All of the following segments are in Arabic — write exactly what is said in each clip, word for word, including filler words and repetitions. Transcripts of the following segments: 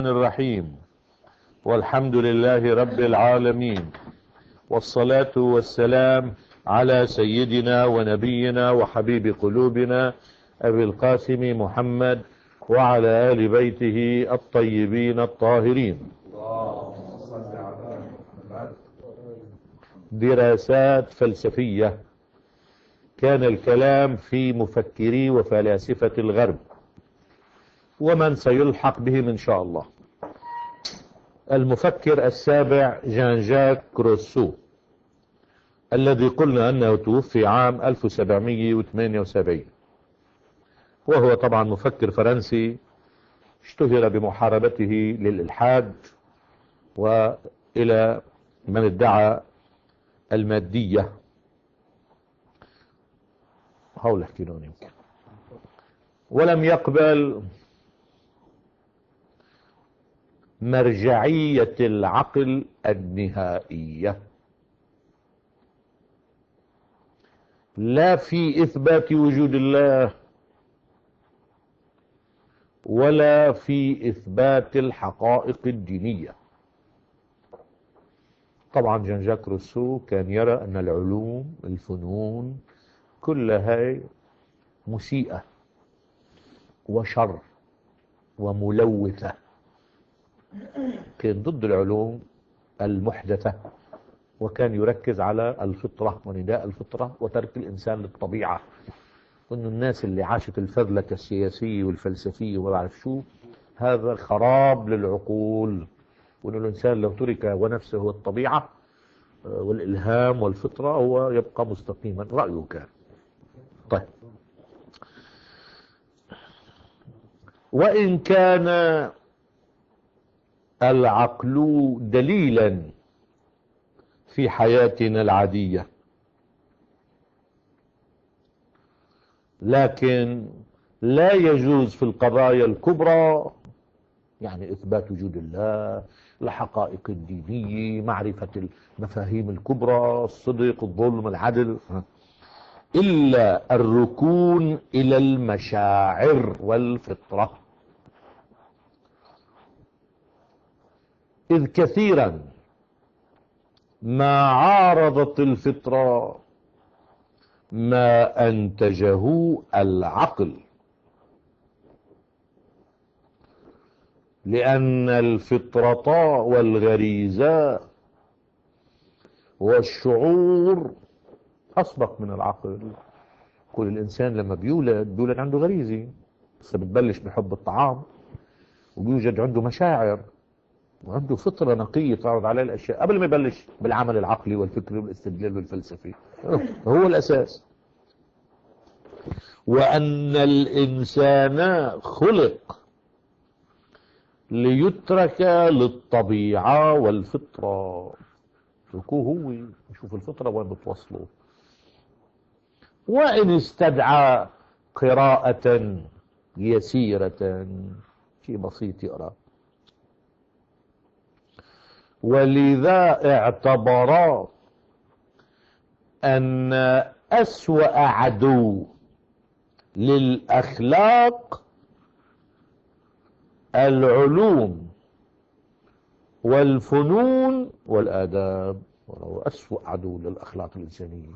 الرحيم، والحمد لله رب العالمين، والصلاة والسلام على سيدنا ونبينا وحبيب قلوبنا أبي القاسم محمد وعلى آل بيته الطيبين الطاهرين. دراسات فلسفية. كان الكلام في مفكري وفلاسفة الغرب ومن سيلحق بهم إن شاء الله. المفكر السابع جان جاك روسو، الذي قلنا أنه توفي عام ألف وسبعمئة وثمانية وسبعين، وهو طبعا مفكر فرنسي اشتهر بمحاربته للإلحاد وإلى من ادعى المادية. هقول احكي لهم يمكن. ولم يقبل مرجعية العقل النهائية، لا في إثبات وجود الله ولا في إثبات الحقائق الدينية. طبعا جان جاك روسو كان يرى أن العلوم الفنون كلها مسيئة وشر وملوثة، كان ضد العلوم المحدثة، وكان يركز على الفطرة ونداء الفطرة وترك الإنسان للطبيعة، وأن الناس اللي عاشت الفذلكة السياسية والفلسفية وما بعرف شو، هذا خراب للعقول، وأن الإنسان لو ترك ونفسه والطبيعة والإلهام والفطرة هو يبقى مستقيما. رأيه كان طيب. وإن كان العقل دليلا في حياتنا العادية، لكن لا يجوز في القضايا الكبرى، يعني إثبات وجود الله، الحقائق الدينية، معرفة المفاهيم الكبرى، الصدق، الظلم، العدل، إلا الركون إلى المشاعر والفطرة. إذ كثيرا ما عارضت الفطرة ما أنتجه العقل، لأن الفطرة والغريزة والشعور أسبق من العقل. كل الإنسان لما بيولد بيولد عنده غريزة، بس بتبلش بحب الطعام، وبيوجد عنده مشاعر وعنده فطرة نقية تعرض عليه الأشياء قبل ما يبلش بالعمل العقلي والفكري والاستدلال والفلسفي. هو الأساس. وأن الإنسان خلق ليترك للطبيعة والفطرة، تركوه هو يشوف الفطرة وين بتوصله. وإن استدعى قراءة يسيرة، شيء بسيط يقرأ. ولذا اعتبر أن أسوأ عدو للأخلاق العلوم والفنون والآداب، وهو أسوأ عدو للأخلاق الإنسانية.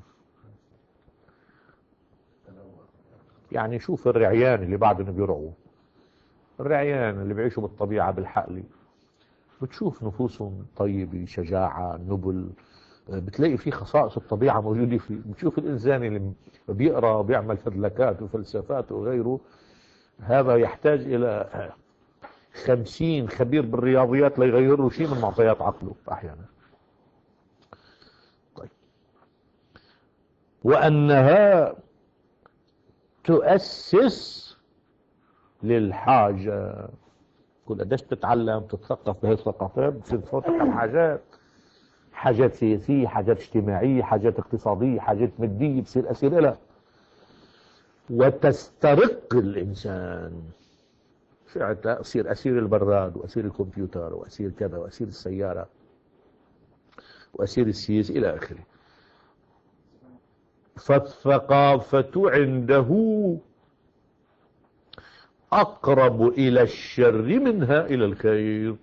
يعني شوف الرعيان اللي بعدهم بيرعوا، الرعيان اللي بيعيشوا بالطبيعة بالحقل، بتشوف نفوسهم طيبة، شجاعة، نبل، بتلاقي فيه خصائص الطبيعة موجودة فيه. بتشوف الإنسان اللي بيقرأ وبيعمل فذلكات وفلسفات وغيره، هذا يحتاج إلى خمسين خبير بالرياضيات ليغير له شيء من معطيات عقله أحيانا. طيب. وأنها تؤسس للحاجة. كل قديش تتعلم تتثقف بهذه الثقافات بتصير تفوتك على حاجات، حاجات سياسية، حاجات اجتماعية، حاجات اقتصادية، حاجات مادية، بتصير أسير لها وتسترق الإنسان. ساعتها أصير أسير البراد وأسير الكمبيوتر وأسير كذا وأسير السيارة وأسير السياسة إلى آخره. فالثقافة عنده أقرب إلى الشر منها إلى الخير.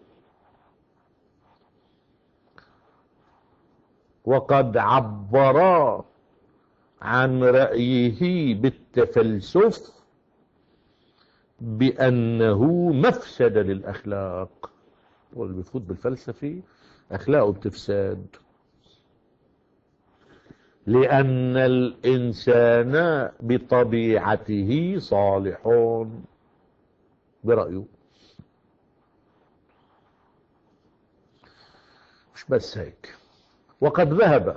وقد عبر عن رأيه بالتفلسف بأنه مفسدة للأخلاق، واللي بيفوت بالفلسفي أخلاقه بتفسد، لأن الإنسان بطبيعته صالح برأيه. مش بس هيك، وقد ذهب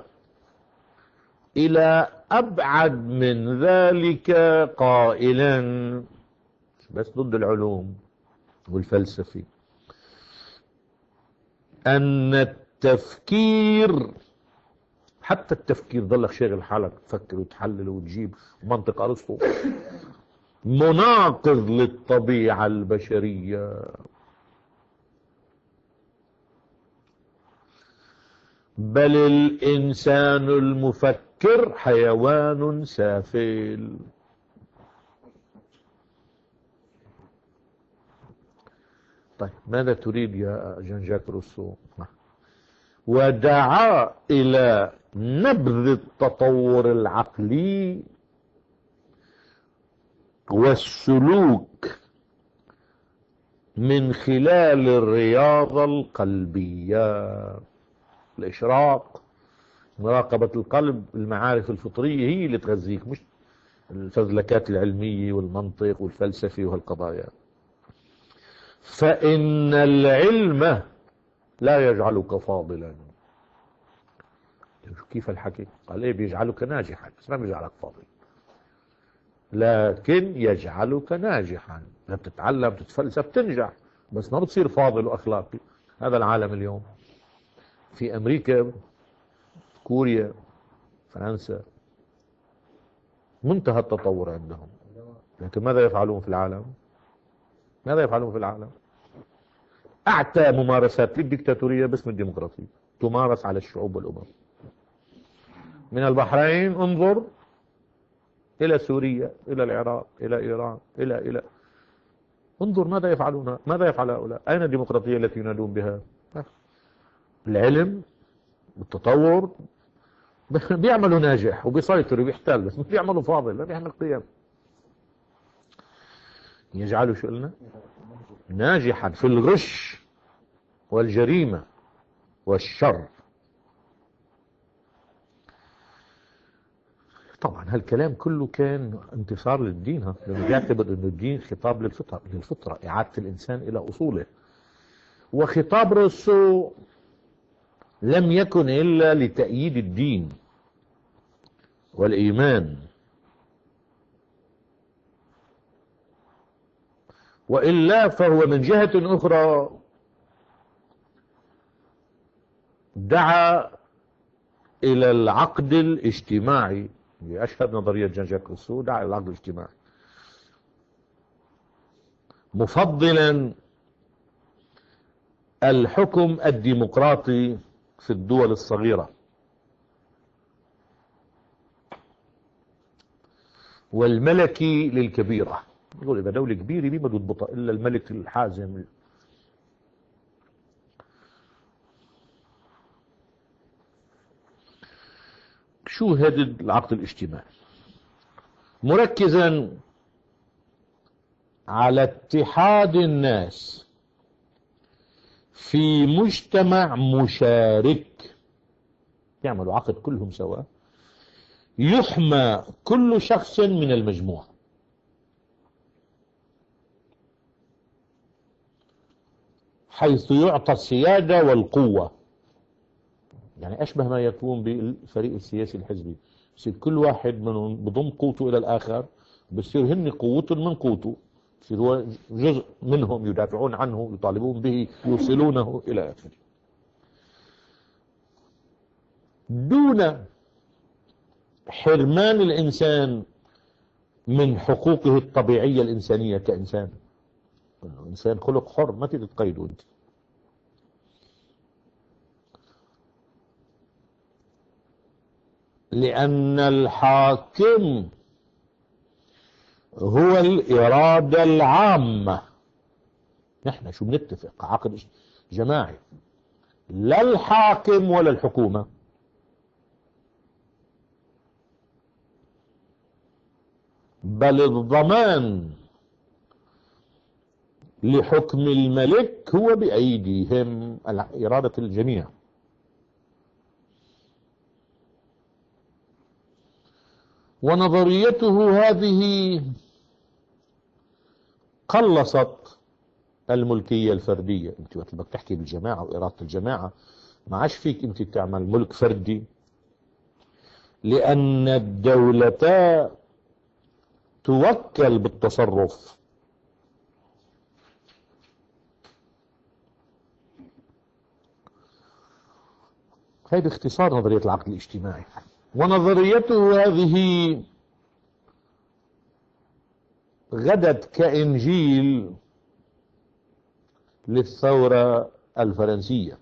إلى أبعد من ذلك قائلا، بس ضد العلوم والفلسفي، أن التفكير، حتى التفكير ضلك شاغل حالك تفكر وتحلل وتجيب منطق أرسطو، مناقض للطبيعة البشرية. بل الإنسان المفكر حيوان سافل. طيب ماذا تريد يا جان جاك روسو؟ ودعا إلى نبذ التطور العقلي والسلوك من خلال الرياضة القلبية. الإشراق، مراقبة القلب، المعارف الفطرية هي اللي تغذيك، مش الفزلكات العلمية والمنطق والفلسفة وهالقضايا. فإن العلم لا يجعلك فاضلا. كيف الحكي؟ قال ايه؟ بيجعلك ناجحا، بس ما بيجعلك فاضل، لكن يجعلك ناجحا. لما بتتعلم تتفلسف تنجح، بس ما بتصير فاضل واخلاقي. هذا العالم اليوم في امريكا، كوريا، فرنسا، منتهى التطور عندهم، لكن ماذا يفعلون في العالم؟ ماذا يفعلون في العالم؟ اعتى ممارسات للديكتاتورية باسم الديمقراطية تمارس على الشعوب والامم. من البحرين انظر الى سوريا، الى العراق، الى ايران، الى الى انظر ماذا يفعلون، ماذا يفعل هؤلاء؟ اين الديمقراطية التي ينادون بها؟ العلم والتطور بيعملوا ناجح وبيسيطروا وبيحتل، بس مش بيعملوا فاضل، ما بيعمل قيم. يجعلوا شو قلنا؟ ناجحا في الغش والجريمة والشر. طبعا هالكلام كله كان انتصار للدين، ها، لانه بيعتبر انه الدين خطاب للفطرة، للفطرة، اعادة الانسان الى اصوله. وخطاب روسو لم يكن الا لتأييد الدين والايمان، وإلا فهو من جهة أخرى دعا إلى العقد الاجتماعي. أشهد نظرية جان جاك روسو دعا إلى العقد الاجتماعي، مفضلا الحكم الديمقراطي في الدول الصغيرة والملكي للكبيرة. يقول إذا دولة كبيرة ليه ما تضبطها إلا الملك الحازم. شو هذا العقد الاجتماعي؟ مركزا على اتحاد الناس في مجتمع مشارك، يعملوا عقد كلهم سوا، يحمى كل شخص من المجموعة، حيث يعطى السيادة والقوة. يعني أشبه ما يكون بالفريق السياسي الحزبي، يصير كل واحد منهم بضم قوته إلى الآخر، بصير هن قوتهم من قوته، يصير هو جزء منهم يدافعون عنه، يطالبون به، يوصلونه إلى آخره، دون حرمان الإنسان من حقوقه الطبيعية الإنسانية كإنسان. الإنسان خلق حر، ما تقدر تقيده أنت. لأن الحاكم هو الإرادة العامة. نحن شو بنتفق؟ عقد جماعي، لا الحاكم ولا الحكومة، بل الضمان لحكم الملك هو بأيديهم، إرادة الجميع. ونظريته هذه قلصت الملكية الفردية. انت وقت بدك تحكي بالجماعة وإرادة الجماعة ما عادش فيك انت تعمل ملك فردي، لأن الدولة توكل بالتصرف. هي باختصار نظرية العقد الاجتماعي. ونظريته هذه غدت كإنجيل للثورة الفرنسية.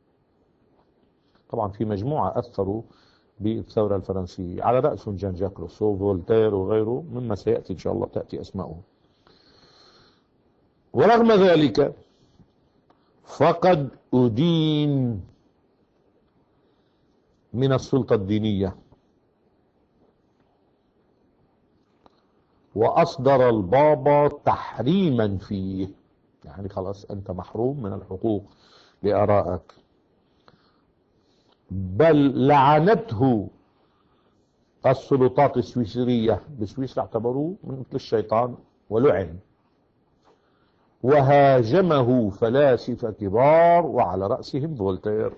طبعا في مجموعة أثروا بالثورة الفرنسية، على رأسهم جان جاك روسو، فولتير وغيره، مما سيأتي إن شاء الله تأتي أسماؤهم. ورغم ذلك فقد أدين من السلطة الدينية، وأصدر البابا تحريما فيه، يعني خلاص أنت محروم من الحقوق لآرائك. بل لعنته السلطات السويسرية، بسويسرا اعتبروه مثل الشيطان ولعن. وهاجمه فلاسفة كبار وعلى رأسهم فولتير،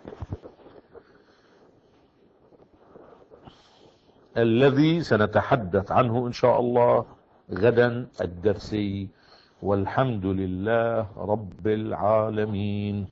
الذي سنتحدث عنه إن شاء الله غدا الدرسي. والحمد لله رب العالمين.